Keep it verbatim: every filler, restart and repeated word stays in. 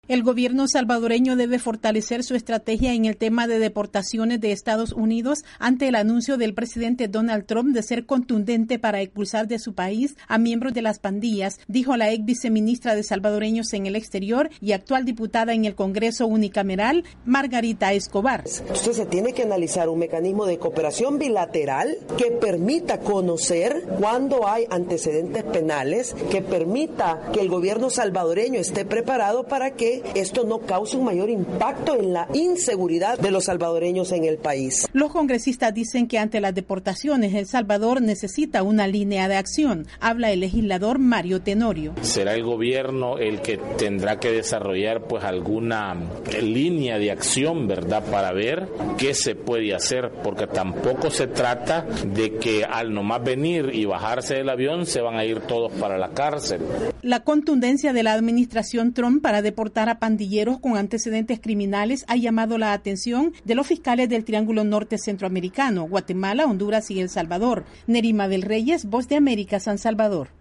El gobierno salvadoreño debe fortalecer su estrategia en el tema de deportaciones de Estados Unidos ante el anuncio del presidente Donald Trump de ser contundente para expulsar de su país a miembros de las pandillas, dijo la ex viceministra de Salvadoreños en el Exterior y actual diputada en el Congreso unicameral, Margarita Escobar. Entonces se tiene que analizar un mecanismo de cooperación bilateral que permita conocer cuándo hay antecedentes penales, que permita que el gobierno salvadoreño esté preparado para que esto no cause un mayor impacto en la inseguridad de los salvadoreños en el país. Los congresistas dicen que ante las deportaciones El Salvador necesita una línea de acción. Habla el legislador Mario Tenorio. Será el gobierno el que tendrá que desarrollar pues alguna línea de acción, ¿verdad?, para ver qué se puede hacer, porque tampoco se trata de que al nomás venir y bajarse del avión se van a ir todos para la cárcel. La contundencia de la administración Trump para deportar a pandilleros con antecedentes criminales ha llamado la atención de los fiscales del Triángulo Norte Centroamericano, Guatemala, Honduras y El Salvador. Nerima del Reyes, Voz de América, San Salvador.